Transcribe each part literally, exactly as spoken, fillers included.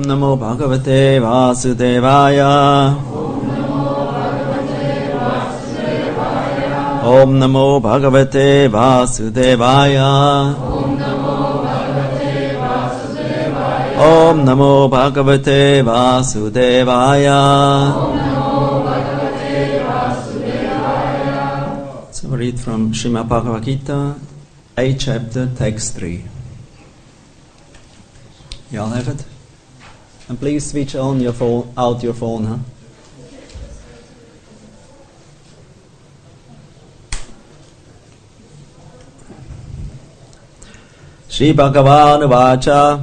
Namo Bhagavate Vasudevaya. Om Namo Bhagavate Vasudevaya. Om Namo Bhagavate Vasudevaya. So we read from Srimad Bhagavad Gita, eighth chapter, text three. You all have it? And please switch on your phone, out your phone, huh? Shri Bhagavan Vacha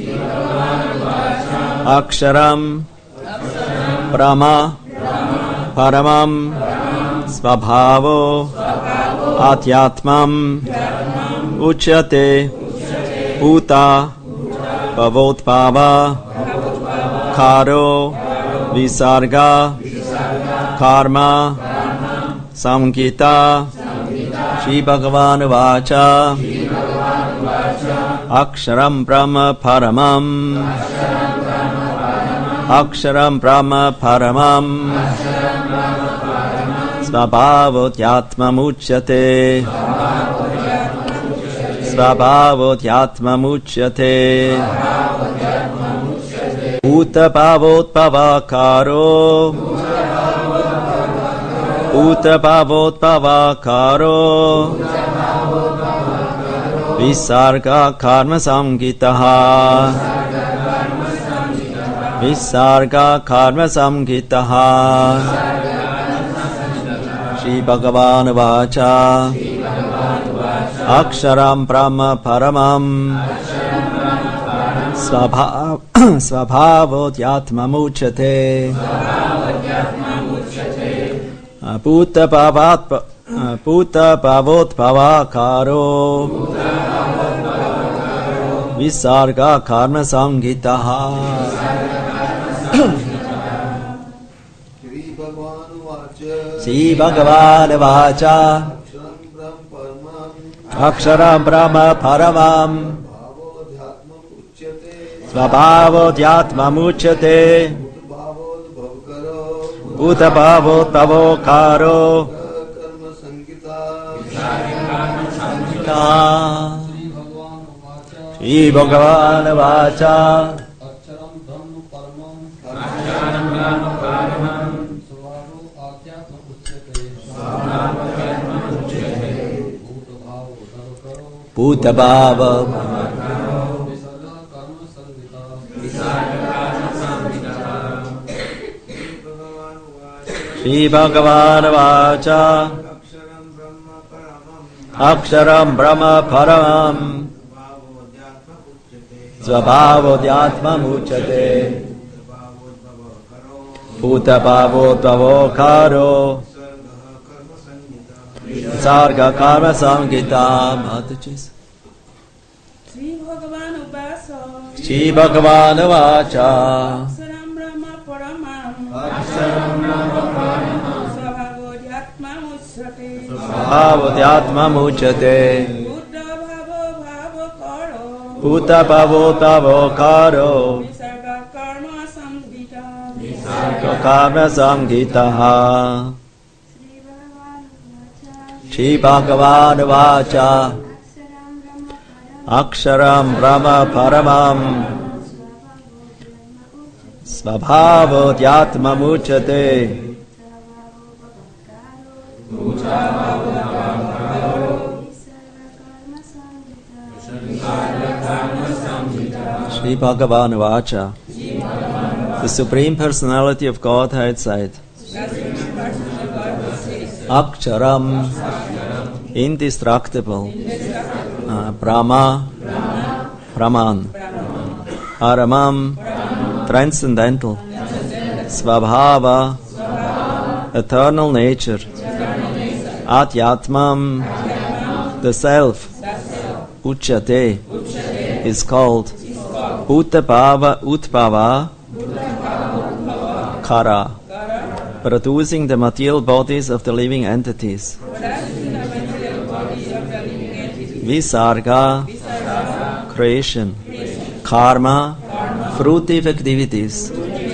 Aksharam Brahma Paramam Svabhavo Atyatmam Uchyate Bhuta Bhavotbhava Karo Visarga Karma Samgita Shri Bhagavan Vacha Aksharam Brahma Paramam Aksharam Brahma Paramam Svabhavotyatmam Uchyate Svabhavotyatmam Uchyate Uta Bhavotbhavakaro Uta Bhavotbhavakaro Visarga Karma Samgitaha Visarga Karma Samgitaha Shri Bhagavan Vacha Aksharam Brahma Paramam Svabhavotyatmam Uchyate Bhuta Bhavat Bhuta Bhavotbhavakaro Visarga Karma Samgitaha. Shri Bhagavan Vacha Aksharam Brahma Paramam Svabhavotyatmam Uchyate Bhuta Bhavotbhavakaro Shri Bhagavan Vacha Bhuta Bhava Shri Bhagavan Vacha Aksharam Brahma Paramam Svabhavotyatmam Uchyate Bhuta Bhavotbhavakaro Visarga Karma Samgita. Mataji. Shri Bhagavan Ubasa Shri Bhagavan Vacha Aksharam Brahma Paramam Aksharam Brahma Paramam Svabhavotyatmam Uchyate Svabhavotyatmam Uchyate Buddha Bhavo Bhavakaro Bhuta Bhavotbhavakaro Visarga Karma Samgita Visarga Karma Samgitaha. Shri Bhagavan Vacha Aksharam Brahma Paramam Svabhavotyatmam Uchyate Shri Bhagavan Vacha. The Supreme Personality of Godhead said, Aksharam, indestructible, uh, Brahma, Brahman, Paramam, transcendental, Svabhava, eternal nature, Atyatmam, the self, Uchyate, is called Bhuta Bhava Utbhava Kara, producing the material bodies of the living entities. Visarga, creation. Karma, fruitive activities.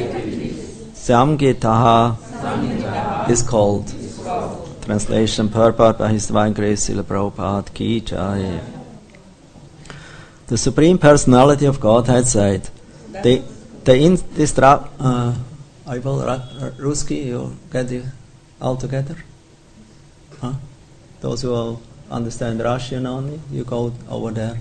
Samgitaha is called. Translation purport by His Divine Grace Srila Prabhupada Ki Jai. The Supreme Personality of Godhead said, the the indestructible. Uh, I will Ruski, you get it all together? Huh? Those who will understand Russian only, you go over there.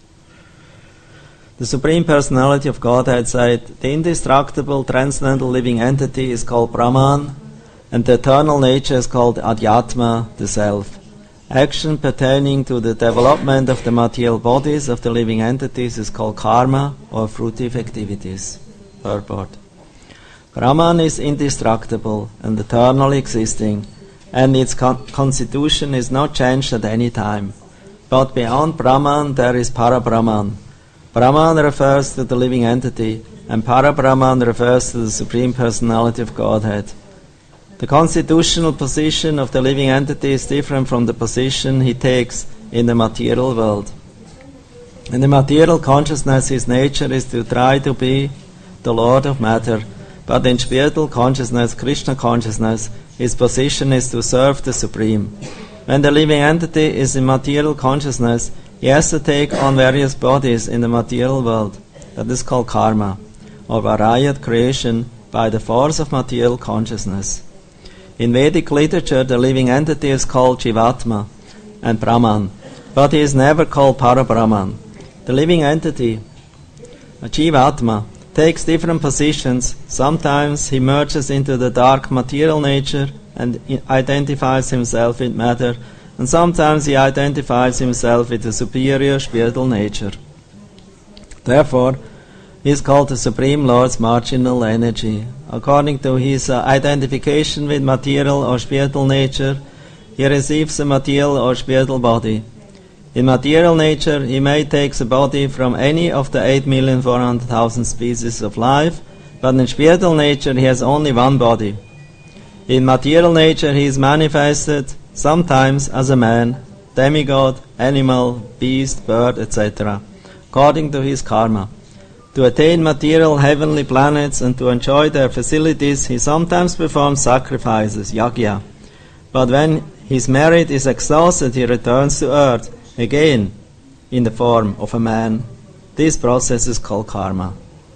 The Supreme Personality of Godhead said, the indestructible, transcendental living entity is called Brahman, and the eternal nature is called Adhyatma, the Self. Action pertaining to the development of the material bodies of the living entities is called karma, or fruitive activities. Purport. Brahman is indestructible and eternally existing, and its con- constitution is not changed at any time. But beyond Brahman there is Parabrahman. Brahman refers to the living entity, and Parabrahman refers to the Supreme Personality of Godhead. The constitutional position of the living entity is different from the position he takes in the material world. In the material consciousness, his nature is to try to be the Lord of matter, but in spiritual consciousness, Krishna consciousness, his position is to serve the Supreme. When the living entity is in material consciousness, he has to take on various bodies in the material world. That is called karma, or varied creation by the force of material consciousness. In Vedic literature, the living entity is called Jivatma and Brahman, but he is never called Parabrahman. The living entity, Jivatma, takes different positions. Sometimes he merges into the dark material nature and identifies himself with matter, and sometimes he identifies himself with the superior spiritual nature. Therefore, he is called the Supreme Lord's marginal energy. According to his uh, identification with material or spiritual nature, he receives a material or spiritual body. In material nature, he may take a body from any of the eight million four hundred thousand species of life, but in spiritual nature he has only one body. In material nature he is manifested sometimes as a man, demigod, animal, beast, bird, et cetera, according to his karma. To attain material heavenly planets and to enjoy their facilities, he sometimes performs sacrifices, yagya. But when his merit is exhausted, he returns to earth, again in the form of a man. This process is called karma.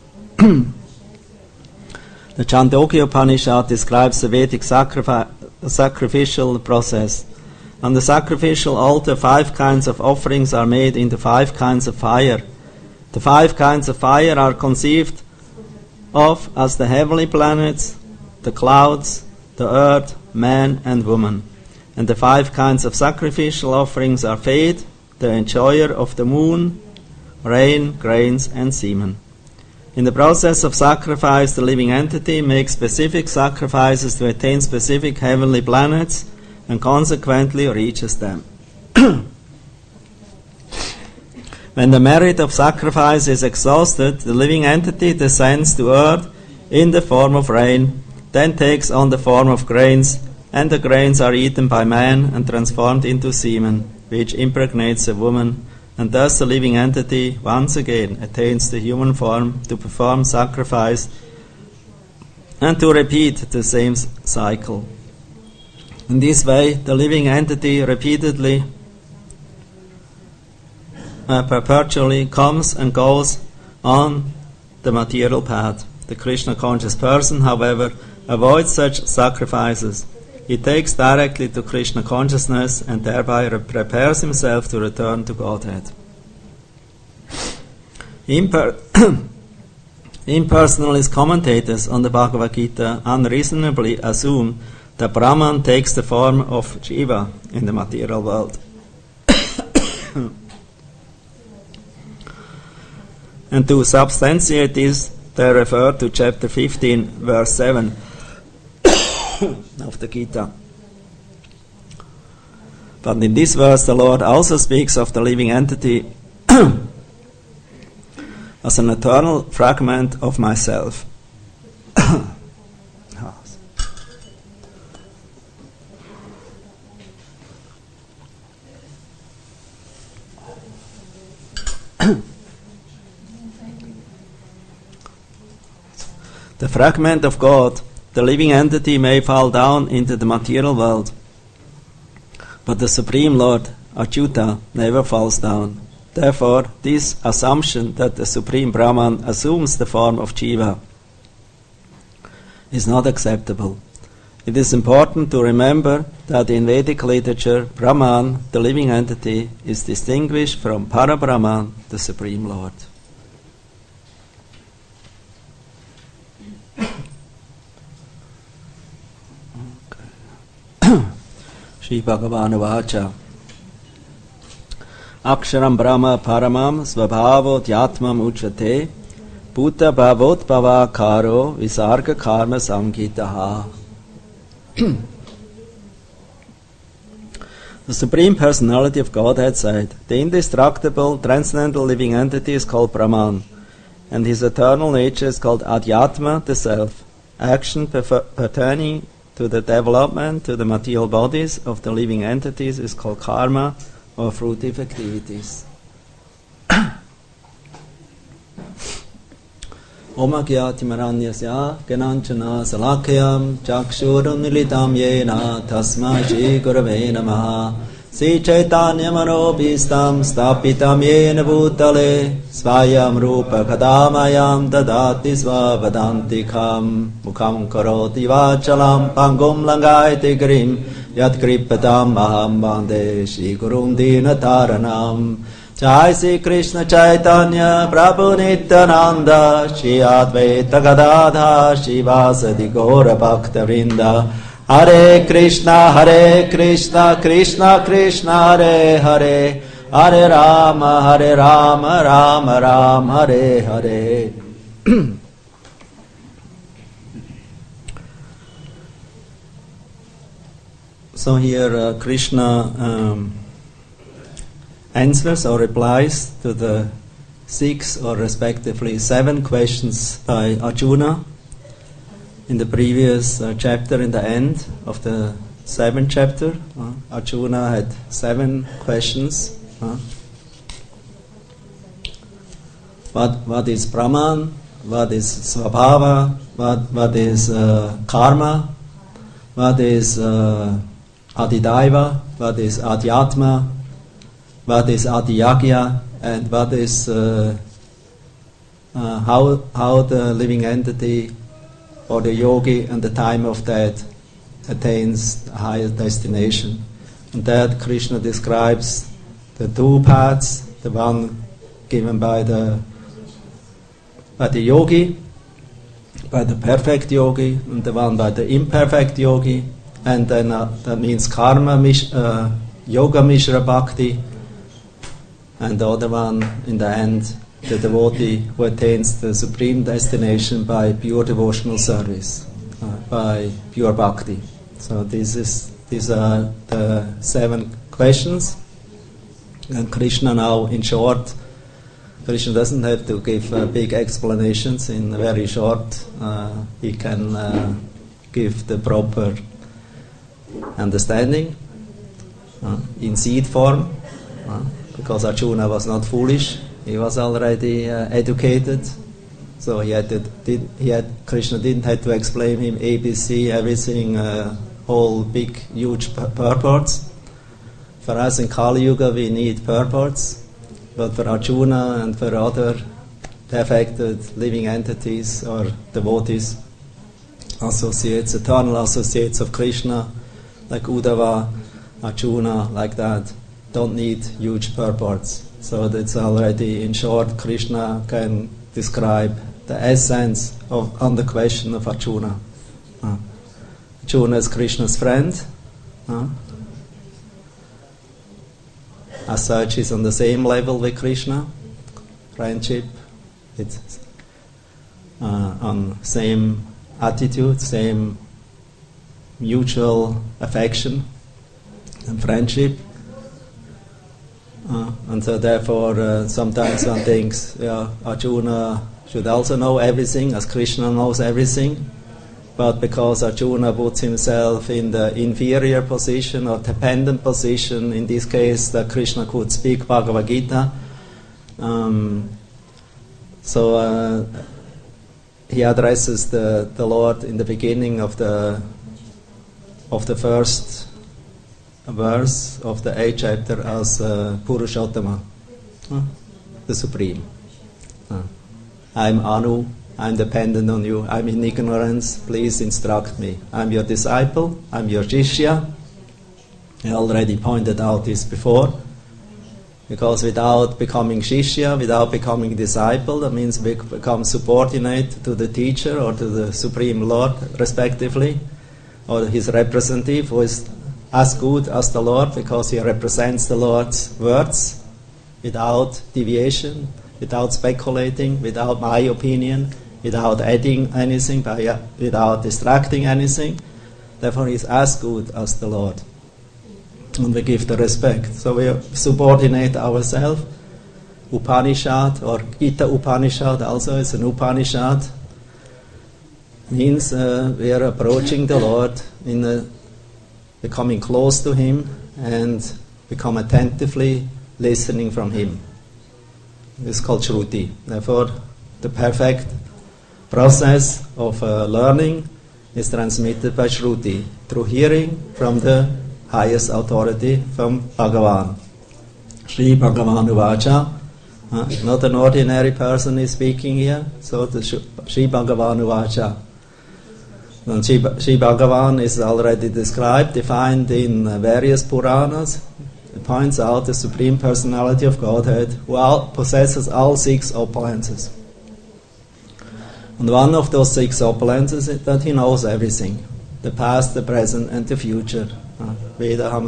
The Chandogya Upanishad describes the Vedic sacrifi- sacrificial process. On the sacrificial altar, five kinds of offerings are made into five kinds of fire. The five kinds of fire are conceived of as the heavenly planets, the clouds, the earth, man and woman. And the five kinds of sacrificial offerings are Fate, the enjoyer of the moon, rain, grains and semen. In the process of sacrifice, the living entity makes specific sacrifices to attain specific heavenly planets and consequently reaches them. When the merit of sacrifice is exhausted, the living entity descends to earth in the form of rain, then takes on the form of grains, and the grains are eaten by man and transformed into semen, which impregnates a woman, and thus the living entity once again attains the human form to perform sacrifice and to repeat the same cycle. In this way, the living entity repeatedly, uh, perpetually comes and goes on the material path. The Krishna conscious person, however, avoids such sacrifices. He takes directly to Krishna consciousness and thereby re- prepares himself to return to Godhead. Imper- Impersonalist commentators on the Bhagavad Gita unreasonably assume that Brahman takes the form of Jiva in the material world. And to substantiate this, they refer to chapter fifteen, verse seven of the Gita. But in this verse, the Lord also speaks of the living entity as an eternal fragment of myself. The fragment of God, the living entity, may fall down into the material world, but the Supreme Lord, Achyuta, never falls down. Therefore, this assumption that the Supreme Brahman assumes the form of Jiva is not acceptable. It is important to remember that in Vedic literature, Brahman, the living entity, is distinguished from Parabrahman, the Supreme Lord. Shri Bhagavan Vacha Aksharam Brahma Paramam Svabhavo Dhyatmam Uchate Bhuta Bhavot Bhava Karo Visarga Karma Samgitaha. The Supreme Personality of Godhead said, the indestructible, transcendental living entity is called Brahman, and his eternal nature is called Adhyatma, the Self. Action prefer- pertaining to the development to the material bodies of the living entities is called karma, or fruitive activities. Om Agyati Maranyasya Gananchana Salakyam Chakshuram Nilitam Yena Tasma Shri Gurave Namaha Sri Chaitanya Manobhistam Stapitam Yena Bhutale Svayam Rupa Kadamayam Dadati Svavadantikam Mukham Karoti Vachalam Pangum Langaiti Grim Yat Kripatam Maham Bande Shri Gurum Dinataranam Jai Sri Krishna Chaitanya Prabhu Nityananda Shri Advaita Gadadha Shri Vasadi Gaura Bhakta Vrinda Hare Krishna Hare Krishna Krishna Krishna Hare Hare Hare Rama Hare Rama Rama Rama Hare Hare. So here uh, Krishna um, answers or replies to the six or respectively seven questions by Arjuna in the previous uh, chapter. In the end of the seventh chapter, uh, Arjuna had seven questions. Uh, what what is Brahman? What is Svabhava? What what is uh, karma? What is uh, Adidaiva? What is Adhyatma? What is Adiyagya, and what is uh, uh, how how the living entity or the yogi at the time of death attains the highest destination. And that Krishna describes the two paths, the one given by the by the yogi, by the perfect yogi, and the one by the imperfect yogi, and then uh, that means karma, mish, uh, yoga mishra bhakti. And the other one, in the end, the devotee who attains the supreme destination by pure devotional service, uh, by pure bhakti. So this is these are the seven questions. And Krishna now, in short, Krishna doesn't have to give uh, big explanations. In very short, uh, he can uh, give the proper understanding uh, in seed form. Uh, Because Arjuna was not foolish, he was already uh, educated, so he had, to, did, he had Krishna didn't have to explain him A B C, everything, uh, whole big, huge pur- purports. For us in Kali Yuga, we need purports, but for Arjuna and for other perfected living entities or devotees, associates, eternal associates of Krishna, like Uddhava, Arjuna, like that, don't need huge purports. So that's already, in short, Krishna can describe the essence of on the question of Arjuna. Uh, Arjuna is Krishna's friend. Uh, as such, he's on the same level with Krishna. Friendship, it's uh, on same attitude, same mutual affection and friendship. Uh, and so therefore uh, sometimes one thinks yeah, Arjuna should also know everything as Krishna knows everything, but because Arjuna puts himself in the inferior position or dependent position, in this case that Krishna could speak Bhagavad Gita, um, so uh, he addresses the, the Lord in the beginning of the of the first verse of the eighth chapter as uh, Purushottama, uh, the Supreme. Uh, I'm Anu, I'm dependent on you, I'm in ignorance, please instruct me. I'm your disciple, I'm your Shishya. I already pointed out this before. Because without becoming Shishya, without becoming disciple, that means we become subordinate to the teacher or to the Supreme Lord, respectively, or his representative, who is as good as the Lord because he represents the Lord's words without deviation, without speculating, without my opinion, without adding anything, by, without distracting anything. Therefore, he is as good as the Lord. And we give the respect. So we subordinate ourselves. Upanishad or Gita Upanishad also is an Upanishad. Means uh, we are approaching the Lord in a, becoming close to Him and become attentively listening from Him. It's called Shruti. Therefore, the perfect process of uh, learning is transmitted by Shruti, through hearing from the highest authority, from Bhagavan. Sri Bhagavan Uvacha. Uh, not an ordinary person is speaking here, so the Sri Bhagavan Uvacha. And Sri, Sri Bhagavan is already described, defined in uh, various Puranas. It points out the Supreme Personality of Godhead, who all, possesses all six opulences. And one of those six opulences is that he knows everything, the past, the present, and the future. Vedaham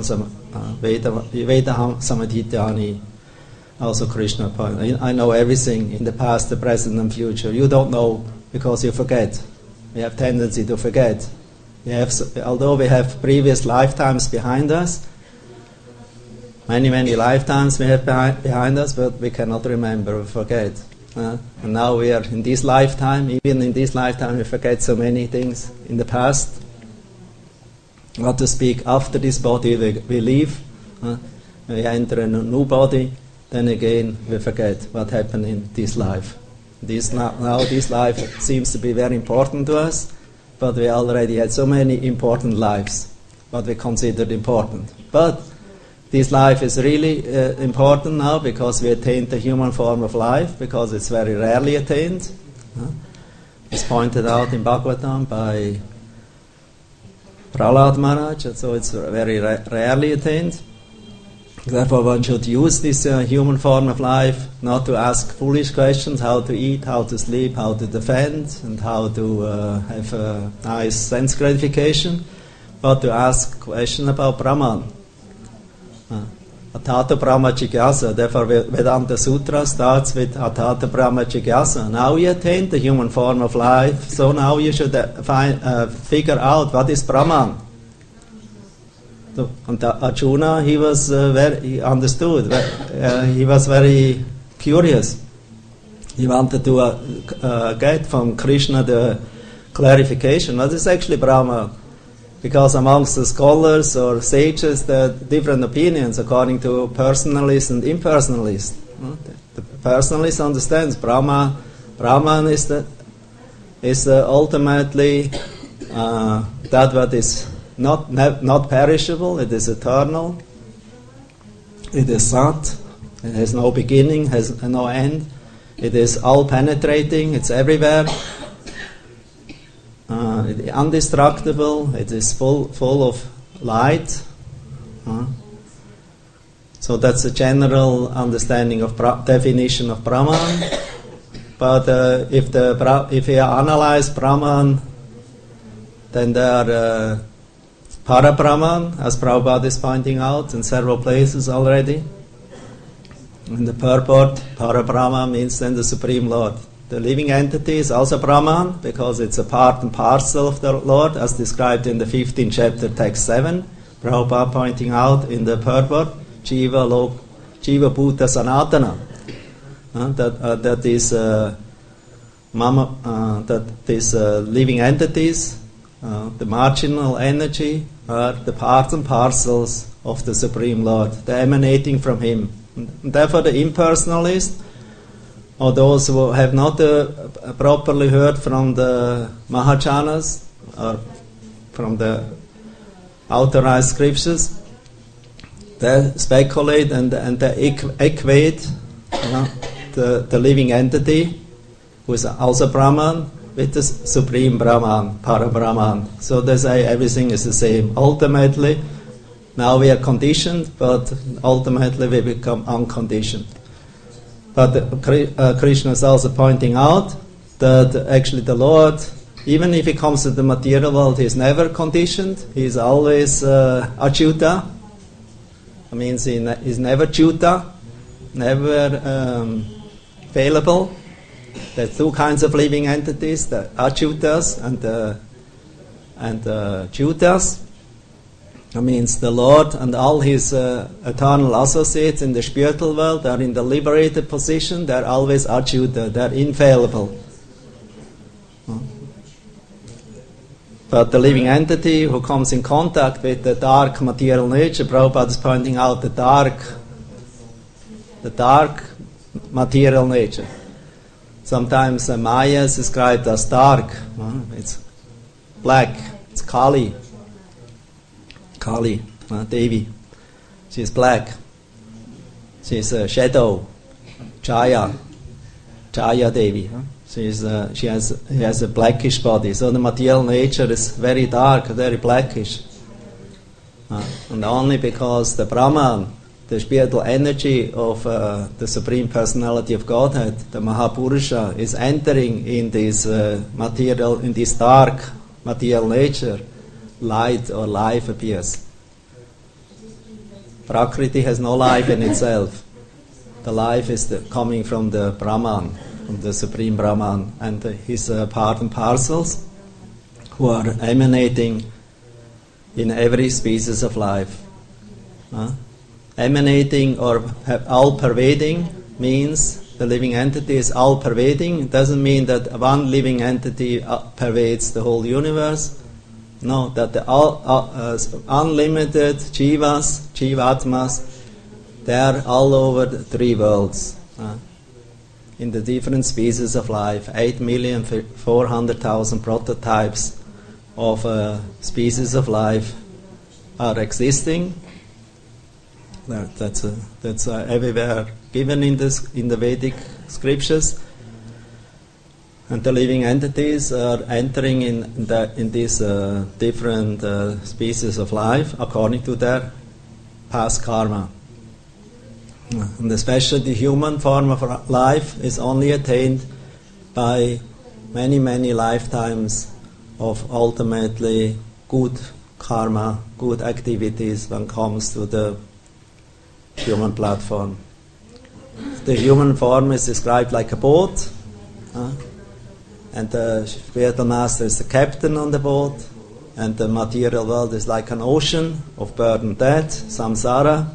Samadhityani, also Krishna point. I know everything in the past, the present, and future. You don't know because you forget. We have tendency to forget. We have, although we have previous lifetimes behind us, many, many lifetimes we have behind, behind us, but we cannot remember, we forget. Uh, and now we are in this lifetime, even in this lifetime we forget so many things in the past. What to speak after this body we, we leave, uh, we enter a new body, then again we forget what happened in this life. This now, now this life seems to be very important to us, but we already had so many important lives, what we considered important. But this life is really uh, important now because we attained the human form of life, because it's very rarely attained. Uh, it's pointed out in Bhagavatam by Prahlad Maharaj, so it's very ra- rarely attained. Therefore one should use this uh, human form of life not to ask foolish questions, how to eat, how to sleep, how to defend, and how to uh, have a nice sense gratification, but to ask questions about Brahman. Uh, Atata Brahma Jigyasa, therefore Vedanta Sutra starts with Atata Brahma Jigyasa. Now you attained the human form of life, so now you should uh, find, uh, figure out what is Brahman. So, and Arjuna, he was uh, very, he understood, uh, he was very curious. He wanted to uh, uh, get from Krishna the clarification, what is actually Brahman? Because amongst the scholars or sages, there are different opinions according to personalist and impersonalist. The personalist understands Brahma. Brahman is the is the ultimately uh, that what is not not perishable. It is eternal. It is Sat. It has no beginning, has no end. It is all penetrating. It's everywhere. Uh, it is indestructible, it is full full of light. Uh, so that's a general understanding of pra- definition of Brahman. But uh, if the bra- if we analyze Brahman, then there are uh, Para-Brahman, as Prabhupada is pointing out in several places already. In the purport, Para-Brahman means then the Supreme Lord. The living entity is also Brahman because it's a part and parcel of the Lord, as described in the fifteenth chapter, text seven. Prabhupada pointing out in the purport, Jiva Lok, Jiva Bhuta Sanatana, uh, that uh, that is uh, mama, uh, that these uh, living entities, uh, the marginal energy, are the parts and parcels of the Supreme Lord. They're emanating from Him. And therefore, the impersonalist or those who have not uh, properly heard from the Mahajanas or from the authorized scriptures, they speculate and, and they equ- equate you know, the, the living entity, who is also Brahman, with the Supreme Brahman, Para-Brahman. So they say everything is the same. Ultimately, now we are conditioned, but ultimately we become unconditioned. But uh, Krishna is also pointing out that actually the Lord, even if he comes to the material world, he is never conditioned. He is always uh, achyuta. That means he ne- is never chuta, never um, failable. There are two kinds of living entities, the achyutas and the and the chutas. That means the Lord and all his uh, eternal associates in the spiritual world are in the liberated position. They are always achyuta, they are infallible. But the living entity who comes in contact with the dark material nature, Prabhupada is pointing out the dark, the dark material nature. Sometimes uh, Maya is described as dark. Uh, it's black. It's Kali. Kali, uh, Devi. She's black. She's a shadow. Jaya. Jaya Devi. Huh? She's, uh, she has she has a blackish body. So the material nature is very dark, very blackish. Uh, and only because the Brahman, the spiritual energy of uh, the Supreme Personality of Godhead, the Mahapurusha, is entering in this uh, material, in this dark material nature, light or life appears. Prakriti has no life in itself. The life is the, coming from the Brahman, from the Supreme Brahman, and uh, his uh, part and parcels who are emanating in every species of life. Uh, Emanating or all-pervading means the living entity is all-pervading. It doesn't mean that one living entity pervades the whole universe. No, that the all, uh, unlimited jivas, jivatmas, they are all over the three worlds. Uh, in the different species of life, eight million four hundred thousand prototypes of uh, species of life are existing. That, that's uh, that's uh, everywhere given in this in the Vedic scriptures, and the living entities are entering in the, in these uh, different uh, species of life according to their past karma. And especially the human form of life is only attained by many many lifetimes of ultimately good karma, good activities when it comes to the human platform. The human form is described like a boat, uh, and the spiritual master is the captain on the boat, and the material world is like an ocean of birth and death, samsara.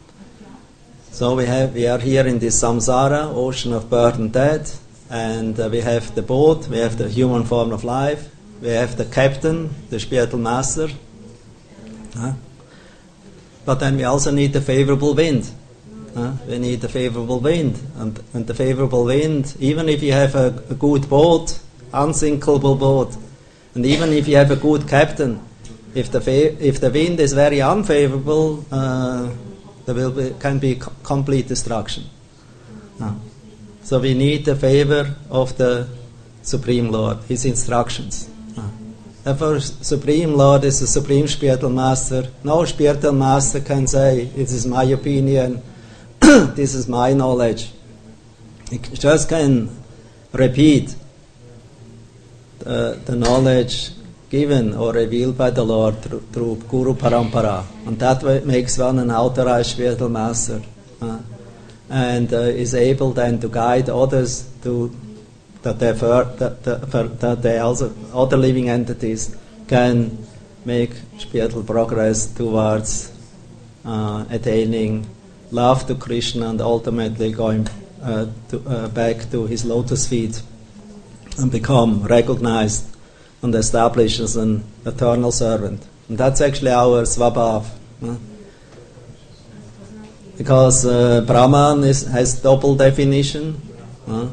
So we have we are here in this samsara, ocean of birth and death, and uh, we have the boat, we have the human form of life, we have the captain, the spiritual master. Uh, But then we also need the favorable wind. Uh, we need the favorable wind. And, and the favorable wind, even if you have a, a good boat, unsinkable boat, and even if you have a good captain, if the fa- if the wind is very unfavorable, uh, there will be, can be co- complete destruction. Uh, so we need the favor of the Supreme Lord, His instructions. Uh, Therefore, Supreme Lord is the Supreme Spiritual Master. No Spiritual Master can say, this is my opinion, this is my knowledge. He just can repeat the, the knowledge given or revealed by the Lord through, through Guru Parampara. And that way makes one an authorized Spiritual Master. Uh, and uh, is able then to guide others to That they, that, that, that they also, other living entities can make spiritual progress towards uh, attaining love to Krishna and ultimately going uh, to, uh, back to his lotus feet and become recognized and established as an eternal servant. And that's actually our svabhav. Uh, because uh, Brahman is, has double definition. Huh?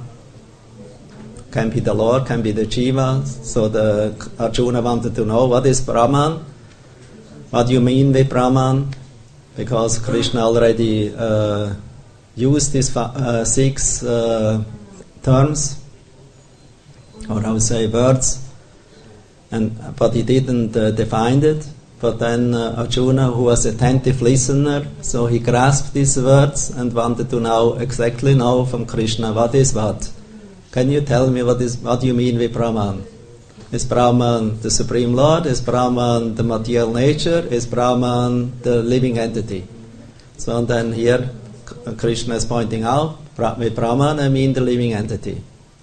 Can be the Lord, can be the Jiva. So the Arjuna wanted to know, what is Brahman? What do you mean with Brahman? Because Krishna already uh, used these uh, six uh, terms, or I would say words, and but he didn't uh, define it. But then uh, Arjuna, who was attentive listener, so he grasped these words and wanted to know exactly know from Krishna what is what. Can you tell me what is what you mean with Brahman? Is Brahman the Supreme Lord? Is Brahman the material nature? Is Brahman the living entity? So and then here Krishna is pointing out, with Brahman I mean the living entity.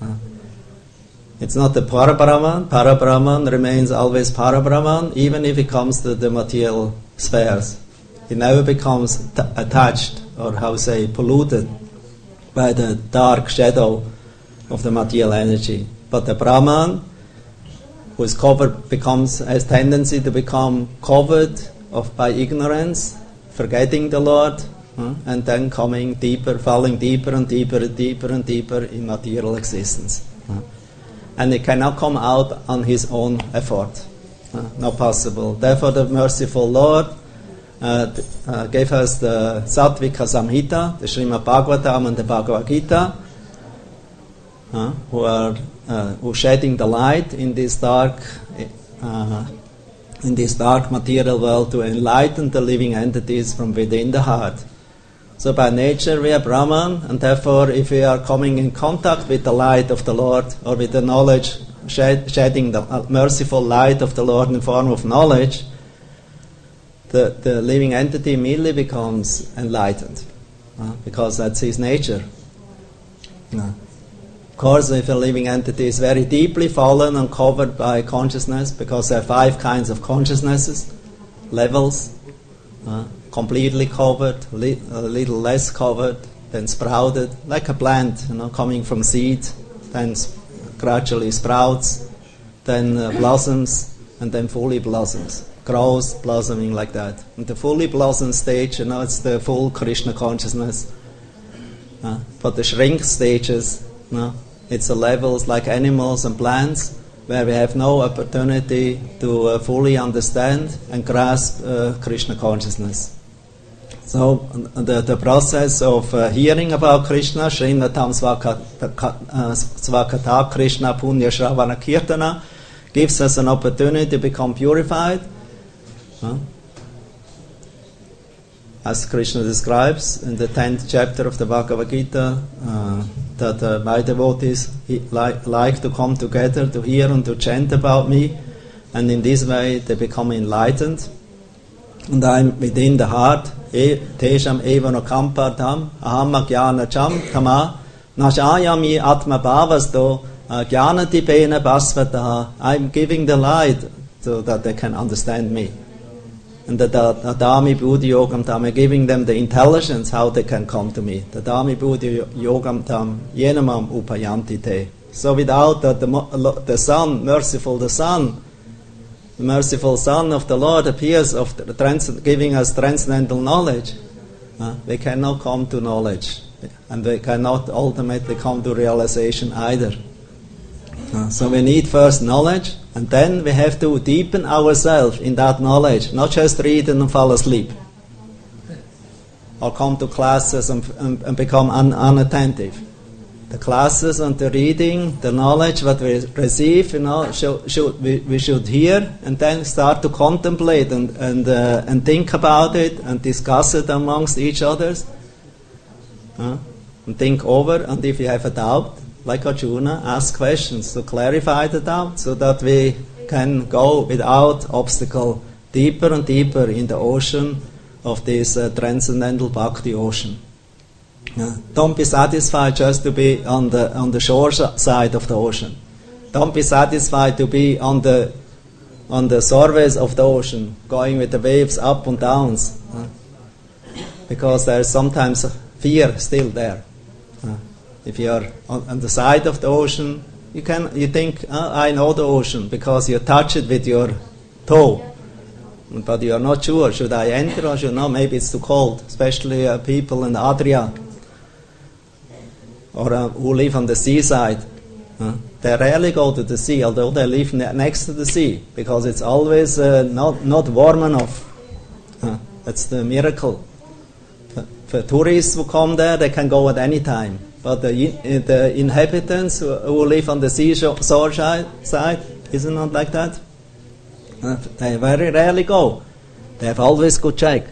It's not the Para-Brahman. Para-Brahman remains always Para-Brahman, even if it comes to the material spheres. It never becomes t- attached, or how to say, polluted by the dark shadow of the material energy. But the Brahman, who is covered, becomes has tendency to become covered of by ignorance, forgetting the Lord, uh, and then coming deeper, falling deeper and deeper and deeper and deeper in material existence. Uh. And it cannot come out on his own effort. Uh, not possible. Therefore the merciful Lord uh, uh, gave us the Sattvika Samhita, the Srimad Bhagavatam and the Bhagavad Gita, uh, who are uh, who shedding the light in this dark uh, in this dark material world to enlighten the living entities from within the heart. So by nature we are Brahman, and therefore if we are coming in contact with the light of the Lord, or with the knowledge, shed, shedding the merciful light of the Lord in the form of knowledge, the, the living entity immediately becomes enlightened, uh, because that's his nature. Uh, of course, if a living entity is very deeply fallen and covered by consciousness, because there are five kinds of consciousnesses, levels, uh, completely covered, li- a little less covered, then sprouted, like a plant, you know, coming from seed, then sp- gradually sprouts, then uh, blossoms, and then fully blossoms, grows, blossoming like that. And the fully blossom stage, you know, it's the full Krishna consciousness. Uh, but the shrink stages, you know, it's the levels like animals and plants, where we have no opportunity to uh, fully understand and grasp uh, Krishna consciousness. So the, the process of uh, hearing about Krishna, Shrinatam Svakata Krishna Punya Shravana Kirtana, gives us an opportunity to become purified. Huh? As Krishna describes in the tenth chapter of the Bhagavad Gita, uh, that uh, my devotees like, like to come together to hear and to chant about me, and in this way they become enlightened. And I'm within the heart. Tesham evano kampadam aham jnana cham tama nashayami atma bhavasto jnanati pena basvataha. I'm giving the light so that they can understand me. And the Dadami Buddhi Yogam Tam, I'm giving them the intelligence how they can come to me. The Dadami Buddhi Yogam Tam yenamam upayanti te. So without that, the, the Son, merciful the Son, the merciful Son of the Lord appears, of the trans- giving us transcendental knowledge. Uh, we cannot come to knowledge, and we cannot ultimately come to realization either. Uh, so we need first knowledge, and then we have to deepen ourselves in that knowledge, not just read and fall asleep, or come to classes and, and, and become un- unattentive. The classes and the reading, the knowledge that we receive, you know, should, should, we, we should hear and then start to contemplate and and uh, and think about it and discuss it amongst each others, uh, and think over. And if you have a doubt, like Arjuna, ask questions to clarify the doubt, so that we can go without obstacle deeper and deeper in the ocean of this uh, transcendental bhakti ocean. Uh, don't be satisfied just to be on the on the shore side of the ocean. Don't be satisfied to be on the on the surface of the ocean, going with the waves up and downs, uh, because there is sometimes fear still there. Uh, if you are on, on the side of the ocean, you can you think oh, I know the ocean because you touch it with your toe. But you are not sure, should I enter or should not? Maybe it's too cold, especially uh, people in Adria. or uh, who live on the seaside, uh, they rarely go to the sea, although they live ne- next to the sea, because it's always uh, not not warm enough. Uh, that's the miracle. For, for tourists who come there, they can go at any time. But the, the inhabitants who, who live on the seashore side, is it not like that? Uh, they very rarely go. They have always to check.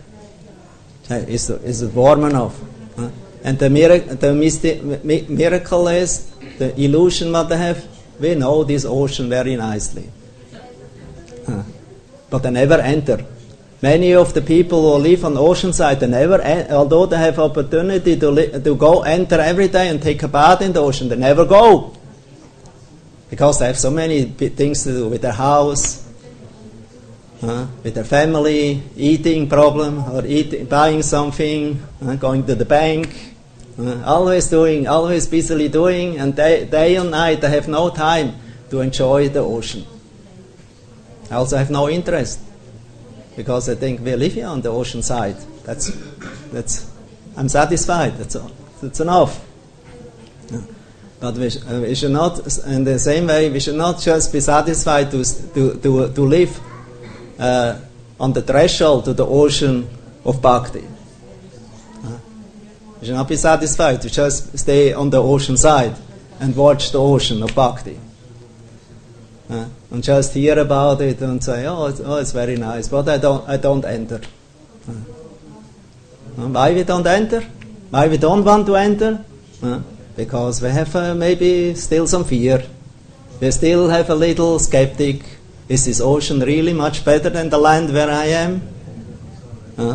Is, is it warm enough? Uh, and the, mirac- the mysti- mi- miracle is the illusion what they have. We know this ocean very nicely. Uh, but they never enter. Many of the people who live on the ocean side, they never, en- although they have opportunity to li- to go enter every day and take a bath in the ocean, they never go. Because they have so many p- things to do with their house, uh, with their family, eating problem, or eat, buying something, uh, going to the bank, uh, always doing, always busily doing, and day, day and night they have no time to enjoy the ocean. I also have no interest. Because I think we live here on the ocean side. That's, that's. I'm satisfied. That's all. That's enough. Yeah. But we, sh- uh, we should not, in the same way, we should not just be satisfied to to to, to live uh, on the threshold to the ocean of bhakti. Uh, we should not be satisfied to just stay on the ocean side and watch the ocean of bhakti. Uh, and just hear about it and say, oh, it's, oh, it's very nice, but I don't, I don't enter. Uh, why we don't enter? Why we don't want to enter? Uh, because we have uh, maybe still some fear. We still have a little skeptic. Is this ocean really much better than the land where I am? Uh,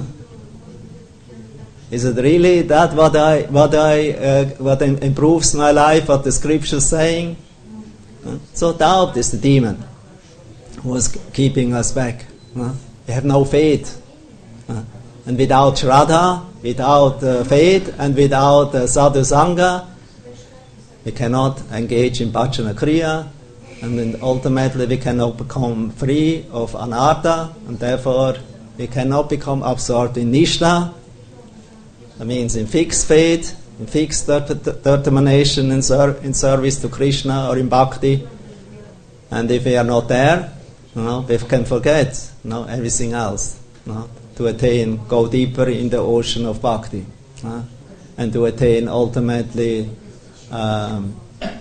is it really that what I, what I, uh, what improves my life? What the scripture is saying? Uh, so doubt is the demon who is keeping us back. Uh, we have no faith. Uh, and without Shraddha, without uh, faith, and without uh, Sadhu Sangha, we cannot engage in Bhajana Kriya, and then ultimately we cannot become free of Anartha, and therefore we cannot become absorbed in Nishta. That means in fixed faith, in fixed determination in, ser- in service to Krishna or in bhakti. And if we are not there, you know, we can forget, you know, everything else, you know, to attain, go deeper in the ocean of bhakti, you know, and to attain ultimately, um,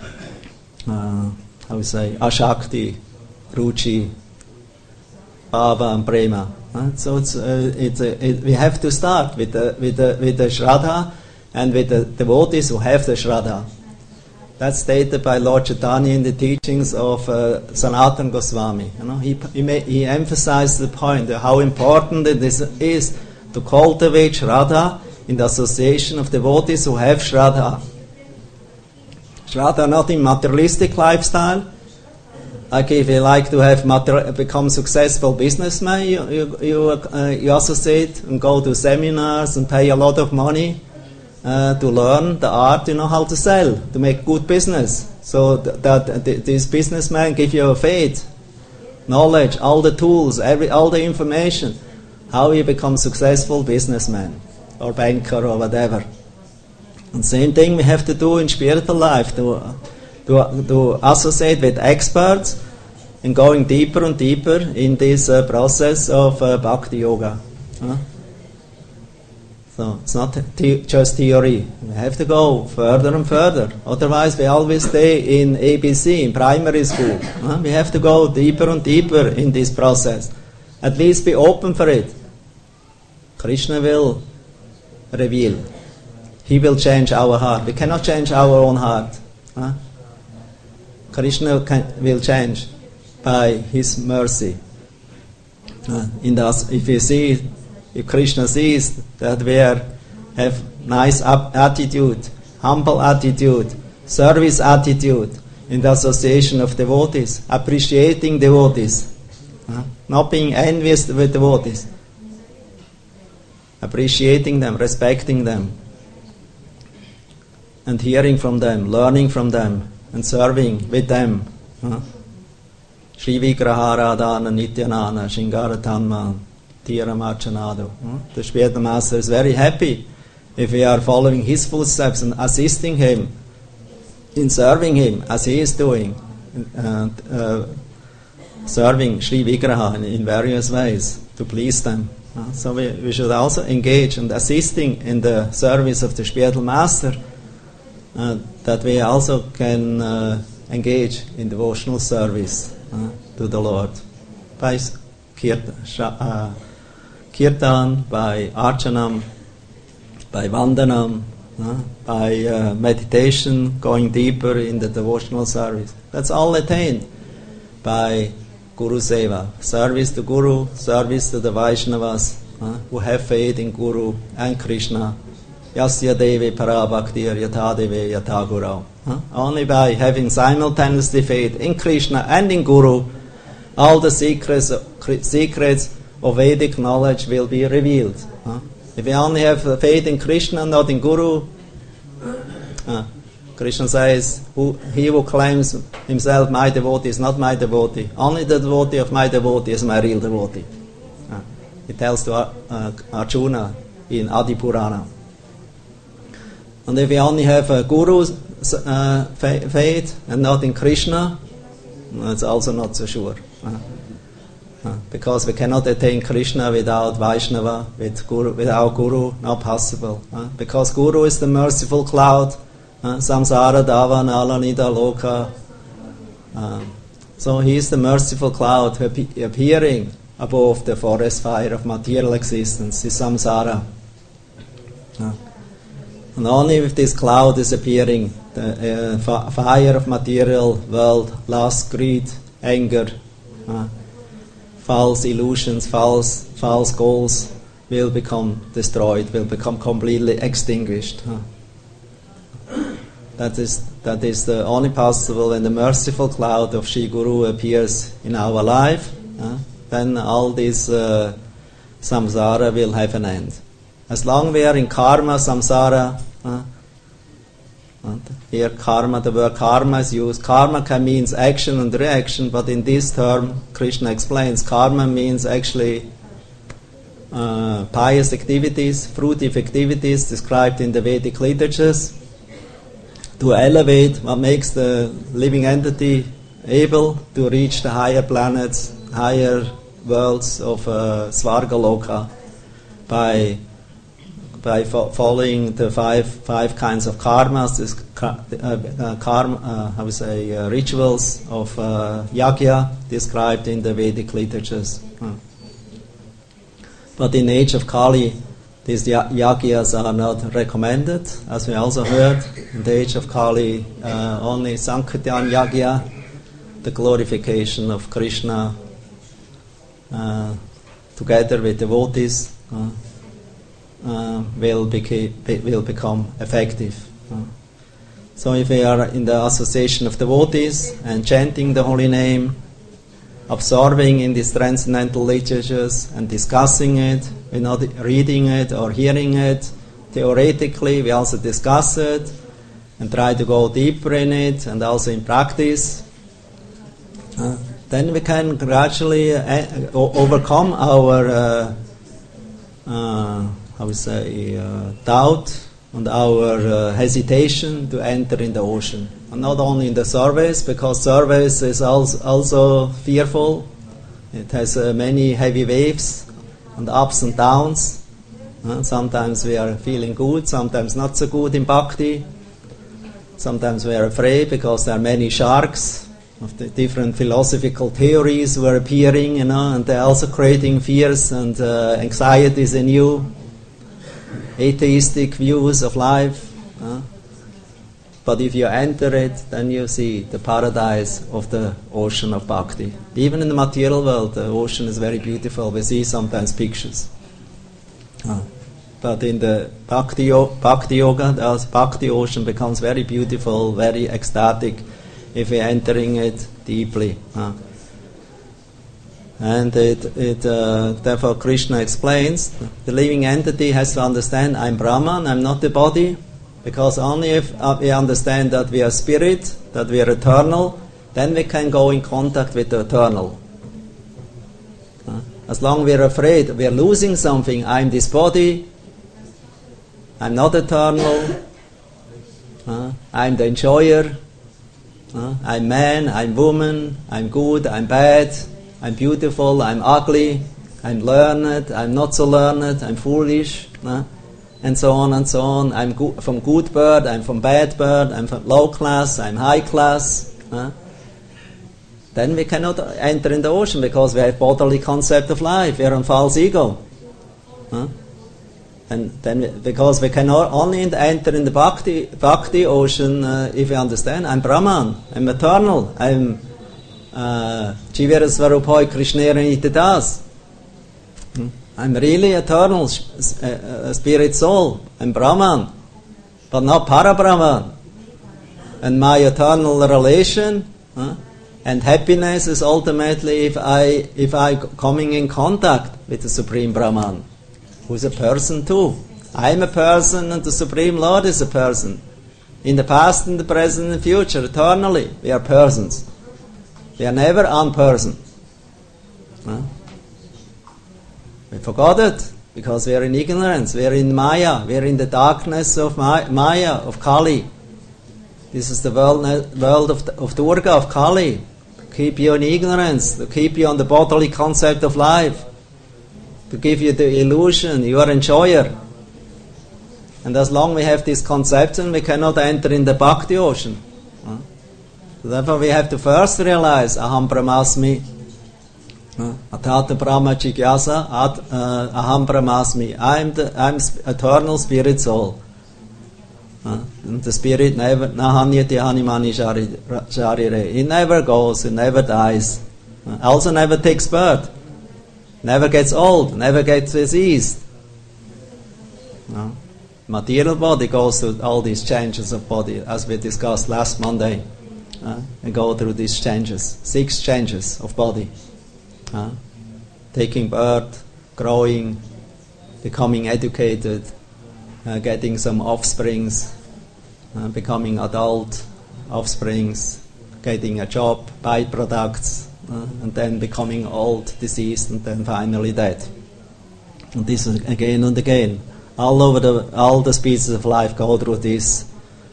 uh, how we say, ashakti, ruchi, bhava and prema. Uh, so it's, uh, it's uh, it, we have to start with the, with the, with the Shraddha, and with the devotees who have the Shraddha. That's stated by Lord Chaitanya in the teachings of uh, Sanatana Goswami. You know, he he, may, he emphasized the point of how important it is, is to cultivate Shraddha in the association of devotees who have Shraddha. Shraddha not in materialistic lifestyle. Like if you like to have mater- become successful businessman, you you you, uh, you associate and go to seminars and pay a lot of money. Uh, to learn the art, you know, how to sell, to make good business. So th- that th- these businessmen give you a faith, knowledge, all the tools, every all the information, how you become successful businessman or banker or whatever. And same thing we have to do in spiritual life, to to to associate with experts and going deeper and deeper in this uh, process of uh, bhakti yoga. Huh? So it's not te- just theory. We have to go further and further. Otherwise, we always stay in A B C, in primary school. Uh, we have to go deeper and deeper in this process. At least be open for it. Krishna will reveal. He will change our heart. We cannot change our own heart. Uh, Krishna can, will change by His mercy. Uh, in the, if you see If Krishna sees that we are, have nice attitude, humble attitude, service attitude in the association of devotees, appreciating devotees, uh, not being envious with devotees, appreciating them, respecting them, and hearing from them, learning from them, and serving with them. Uh, Shri Vigraharadhana Nityanana Shingaratanma Tiramachanado. The Shveta Master is very happy if we are following his footsteps and assisting him in serving him as he is doing, uh, uh, serving Sri Vigraha in, in various ways to please them. Uh, so we, we should also engage and assisting in the service of the Spiritual Master, uh, that we also can uh, engage in devotional service uh, to the Lord by kirtan, uh, kirtan, by archanam, by vandanam, uh, by uh, meditation, going deeper in the devotional service. That's all attained by Guru Seva, service to Guru, service to the Vaishnavas uh, who have faith in Guru and Krishna. Yasya Devi Parabhaktir Yatha Devi Yatha Guru. Uh, only by having simultaneously faith in Krishna and in Guru, all the secrets, secrets of Vedic knowledge will be revealed. Uh, if we only have faith in Krishna, not in Guru, uh, Krishna says, who, he who claims himself my devotee is not my devotee. Only the devotee of my devotee is my real devotee. Uh, he tells to uh, Arjuna in Adi Purana. And if we only have a Guru's uh, fa- faith and not in Krishna, it's also not so sure. Uh, uh, because we cannot attain Krishna without Vaishnava, with Guru, without Guru, not possible. Uh, because Guru is the merciful cloud, Uh, samsara dava nala nida loka. Uh, so he is the merciful cloud appearing above the forest fire of material existence, is samsara. Uh, and only if this cloud is appearing, the uh, f- fire of material world, lust, greed, anger, uh, false illusions, false false goals will become destroyed, will become completely extinguished. Uh. That is that is the only possible when the merciful cloud of Shri Guru appears in our life. Uh, then all this uh, samsara will have an end. As long we are in karma, samsara, uh, uh, here karma, the word karma is used. Karma can means action and reaction, but in this term, Krishna explains, karma means actually uh, pious activities, fruitive activities described in the Vedic literatures, to elevate what makes the living entity able to reach the higher planets, higher worlds of uh, Svargaloka by by fo- following the five five kinds of karmas, this ka- uh, uh, karma, uh, how we say, uh, rituals of uh, yagya described in the Vedic literatures. Uh. But in the age of Kali, these yagyas are not recommended, as we also heard. In the age of Kali, uh, only Sankirtan Yagya, the glorification of Krishna, uh, together with devotees, uh, uh, will, beca- be- will become effective. Uh. So if we are in the association of devotees and chanting the holy name, absorbing in these transcendental literatures and discussing it, we're not reading it or hearing it theoretically, we also discuss it and try to go deeper in it and also in practice, uh, then we can gradually uh, overcome our uh, uh, how we say uh, doubt and our uh, hesitation to enter in the ocean. And not only in the service, because service is also, also fearful. It has uh, many heavy waves and ups and downs. Uh, sometimes we are feeling good, sometimes not so good in bhakti. Sometimes we are afraid because there are many sharks of the different philosophical theories who are appearing, you know, and they're also creating fears and uh, anxieties in you. Atheistic views of life. Uh, But if you enter it, then you see the paradise of the ocean of bhakti. Even in the material world, the ocean is very beautiful. We see sometimes pictures. Uh, but in the bhakti, bhakti yoga, the bhakti ocean becomes very beautiful, very ecstatic, if we're entering it deeply. Uh. And it, it uh, therefore Krishna explains, the living entity has to understand, I'm Brahman, I'm not the body. Because only if uh, we understand that we are spirit, that we are eternal, then we can go in contact with the eternal. Uh, as long as we are afraid we are losing something, I'm this body, I'm not eternal, uh, I'm the enjoyer, Uh, I'm man, I'm woman, I'm good, I'm bad, I'm beautiful, I'm ugly, I'm learned, I'm not so learned, I'm foolish, uh, and so on and so on. I'm go- from good bird, I'm from bad bird, I'm from low class, I'm high class. Uh. Then we cannot enter in the ocean because we have bodily concept of life. We are a false ego. Uh. And then, we, because we can only enter in the bhakti, bhakti ocean uh, if we understand, I'm Brahman, I'm eternal, I'm Jivira Svarupai Krishnera Nitadas. I'm really eternal uh, spirit soul, I'm Brahman, but not Para-Brahman. And my eternal relation uh, and happiness is ultimately if I if I coming in contact with the Supreme Brahman, who is a person too. I'm a person and the Supreme Lord is a person. In the past, in the present, and the future, eternally, we are persons. We are never unperson. Huh? We forgot it because we are in ignorance. We are in Maya. We are in the darkness of Maya, of Kali. This is the world, world of, of Durga, of Kali. To keep you in ignorance, to keep you on the bodily concept of life, to give you the illusion you are enjoyer. And as long as we have this conception, we cannot enter in the bhakti ocean. Huh? So therefore we have to first realize Aham Brahmasmi. Atata Brahma Jigyasa Aham Brahmasmi. I am the I'm eternal spirit soul. Uh, and the spirit never Nahanyati Hanimani Sharire. It never goes, it never dies. Uh, also never takes birth. Never gets old, never gets diseased. No. Material body goes through all these changes of body, as we discussed last Monday. Uh, we go through these changes, six changes of body. Uh, taking birth, growing, becoming educated, uh, getting some offsprings, uh, becoming adult offsprings, getting a job, byproducts, uh, and then becoming old, diseased, and then finally dead. And this is again and again. All over the all the species of life go through these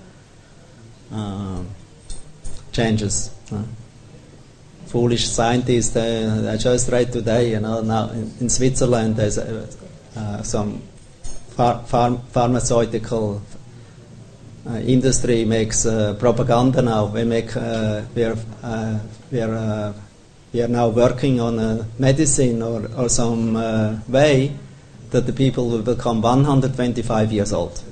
uh, changes. Uh, foolish scientists, uh, I just read today, you know, now in, in Switzerland there's uh, uh, some phar- phar- pharmaceutical uh, industry makes uh, propaganda now. We make uh, we are uh, we are uh, we are now working on a medicine or or some uh, way that the people will become one hundred twenty-five years old.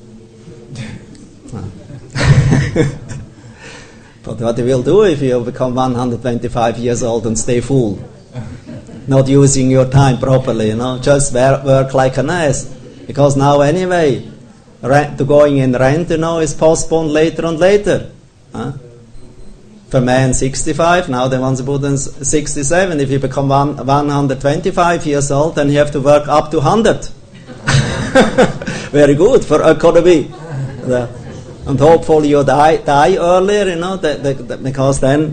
But what you will do if you become one hundred twenty-five years old and stay full? Not using your time properly, you know, just work, work like an ass. Because now anyway, rent, to going in rent, you know, is postponed later and later. Huh? For man sixty-five, now they want to put in sixty-seven. If you become one, one hundred twenty-five years old, then you have to work up to one hundred. Very good for economy. And hopefully you die, die earlier, you know, that, that, that, because then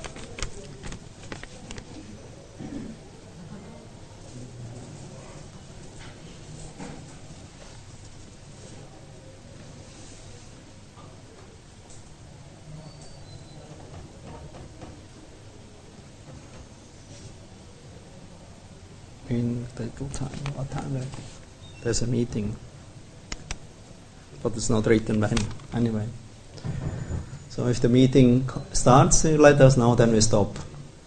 in the time, what time? There's a meeting, but it's not written when. Anyway, so if the meeting starts, you let us know. Then we stop.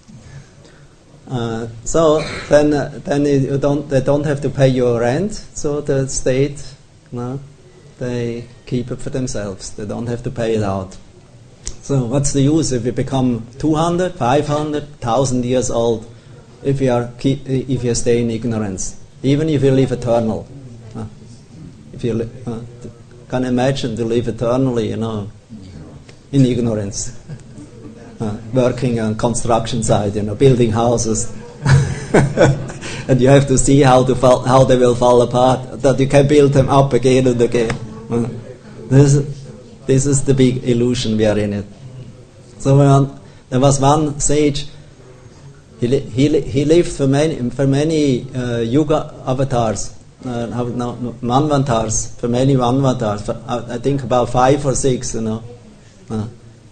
Uh, so then, uh, then you don't. They don't have to pay your rent. So the state, no, they keep it for themselves. They don't have to pay it out. So what's the use if you become two hundred, five hundred, one thousand years old? If you are keep, if you stay in ignorance, even if you live eternal, uh, if you li- uh, can imagine to live eternally, you know, in ignorance, uh, working on construction site, you know, building houses, and you have to see how to fall, how they will fall apart, that you can build them up again and again. Uh, this this is the big illusion we are in it. So when, there was one sage. He li- he li- he lived for many for many uh, yuga avatars, uh, no, no, manvantars, for many manvantars. For, uh, I think about five or six, you know. Uh,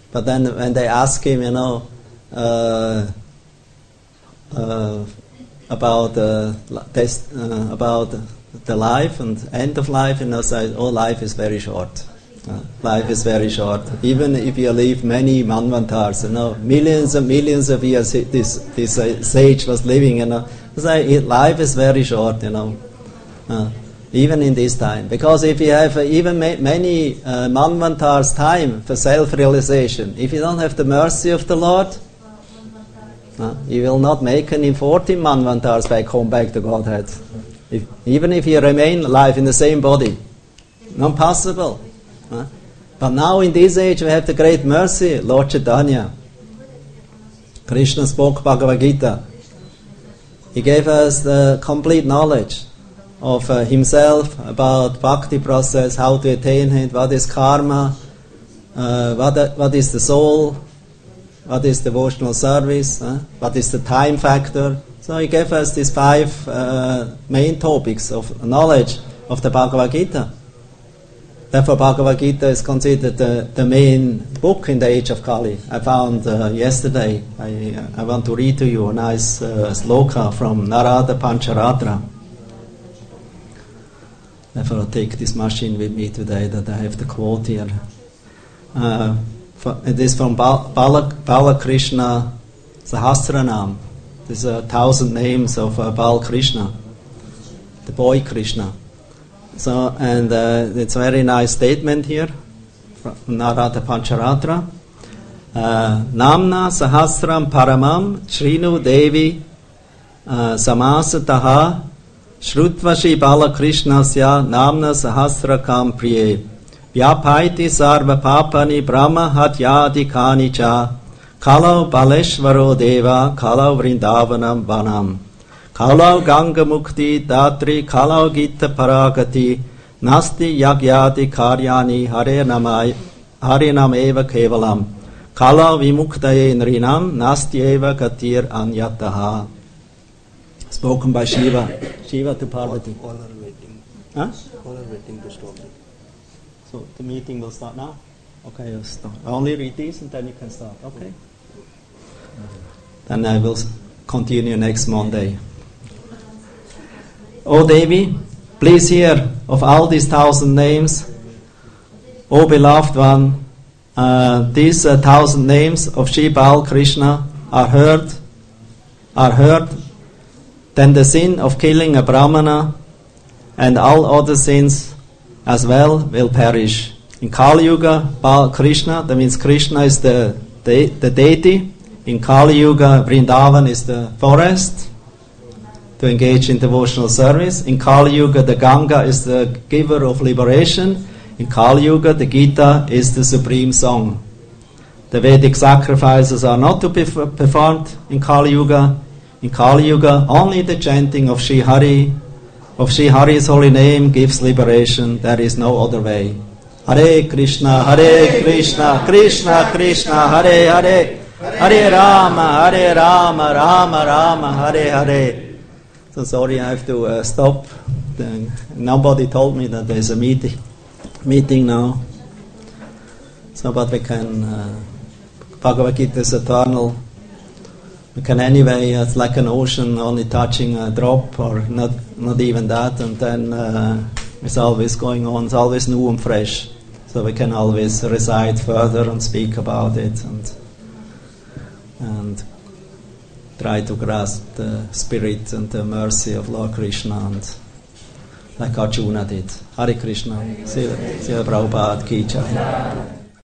But then when they ask him, you know, uh, uh, about uh, this, uh, about the life and end of life, you know, say, oh, life is very short. Uh, life is very short. Even if you live many manvantars, you know, millions and millions of years, this this uh, sage was living, you know, say, life is very short, you know. Uh, even in this time, because if you have uh, even ma- many uh, manvantars time for self-realization, if you don't have the mercy of the Lord, uh, you will not make any fourteen manvantars back home, back to Godhead. If, even if you remain alive in the same body, not possible. Uh, but now in this age we have the great mercy, Lord Chaitanya. Krishna spoke Bhagavad Gita. He gave us the complete knowledge of uh, himself, about bhakti process, how to attain it, what is karma, uh, what, what is the soul, what is devotional service, uh, what is the time factor. So he gave us these five uh, main topics of knowledge of the Bhagavad Gita. Therefore Bhagavad Gita is considered the, the main book in the age of Kali. I found uh, yesterday, I, I want to read to you a nice uh, sloka from Narada Pancharatra. Therefore, I'll take this machine with me today that I have the quote here. Uh, for, it is from Bal- Bala- Balakrishna Sahasranam. There's a thousand names of uh, Bal Krishna, the boy Krishna. So, and uh, it's a very nice statement here from Narada Pancharatra. Uh, Namna Sahasram Paramam Shrinu Devi uh, Samasataha Shrutvashi Balakrishnasya Namna Sahasrakam Priye Vyapaiti Sarva Papani Brahma Hatyadi Kanicha Kalau Baleshvaro Deva Kalau Vrindavanam Vanam Kalau Ganga Mukti Datri Kalau Gita Paragati Nasti Yagyati Karyani Hare Namai Hare Nameva Kevalam Kalau Vimuktaye Nrinam Nasti Eva Gatir Anyataha. Spoken by Shiva. Shiva to Parvati. All, all are waiting. Huh? All are waiting to stop it. So the meeting will start now? Okay, I'll start. I only read these and then you can start. Okay? Then I will continue next Monday. O Devi, please hear of all these thousand names. O beloved one, uh, these uh, thousand names of Shri Bal Krishna are heard, are heard. Then the sin of killing a Brahmana and all other sins as well will perish. In Kali Yuga, Bal Krishna, that means Krishna is the, the, the deity. In Kali Yuga, Vrindavan is the forest to engage in devotional service. In Kali Yuga, the Ganga is the giver of liberation. In Kali Yuga, the Gita is the supreme song. The Vedic sacrifices are not to be performed in Kali Yuga. In Kali Yuga, only the chanting of Sri Hari, of Sri Hari's holy name gives liberation. There is no other way. Hare Krishna, Hare Krishna, Krishna Krishna, Hare Hare, Hare Rama, Hare Rama, Rama Rama, Hare Hare. So sorry, I have to uh, stop. The, nobody told me that there is a meeting, meeting now. So, but we can. Uh, Bhagavad Gita is eternal. We can anyway, it's like an ocean, only touching a drop, or not not even that, and then uh, it's always going on, it's always new and fresh. So we can always recite further and speak about it, and and try to grasp the spirit and the mercy of Lord Krishna, and like Arjuna did. Hare Krishna. Srila Prabhupada Ki Jai.